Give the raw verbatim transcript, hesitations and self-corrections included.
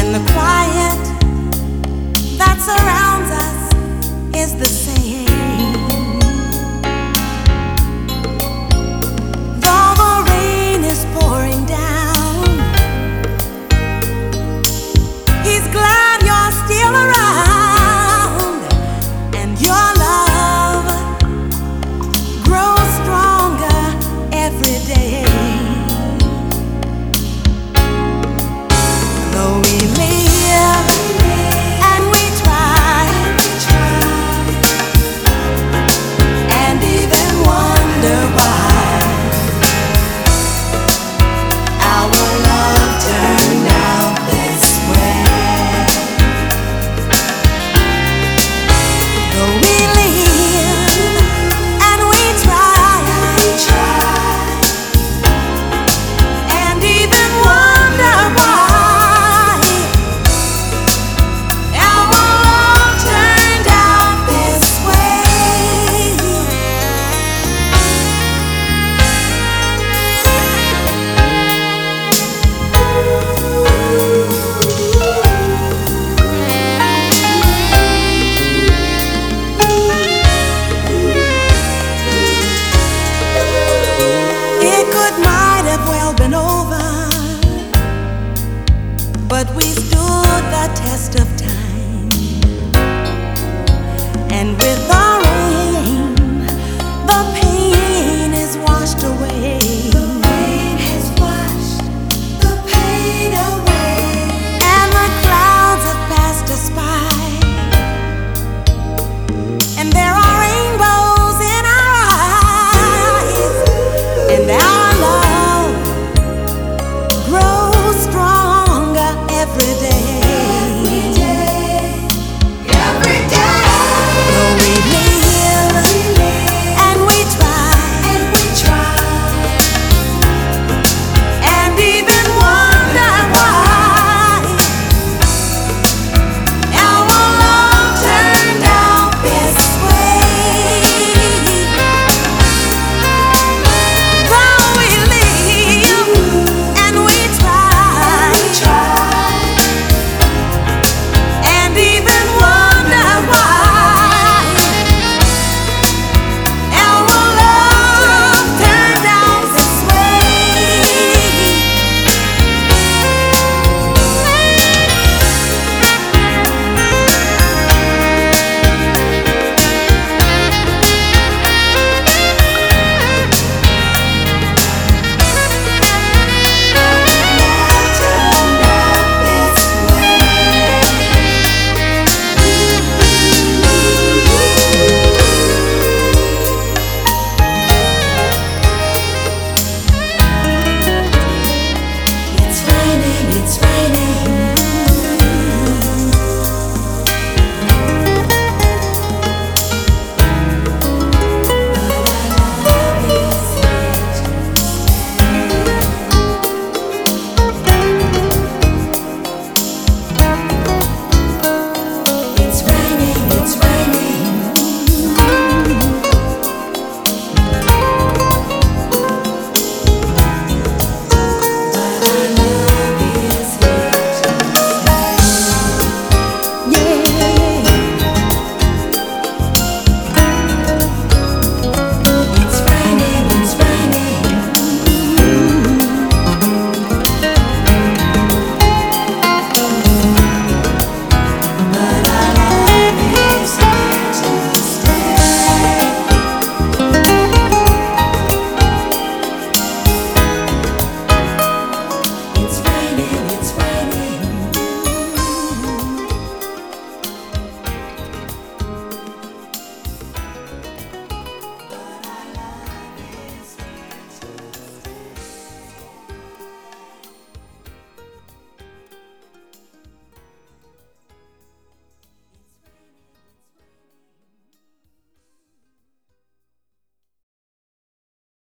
and the quiet that surrounds us is the same. Though the rain is pouring down, he's glad you're still around, and your love grows stronger every day. Though we live and we try, and even wonder why our love turned out this way. Though we live and we try, and even wonder why our love turned out this way. It could might have well been over, but we stood the test of time, and with our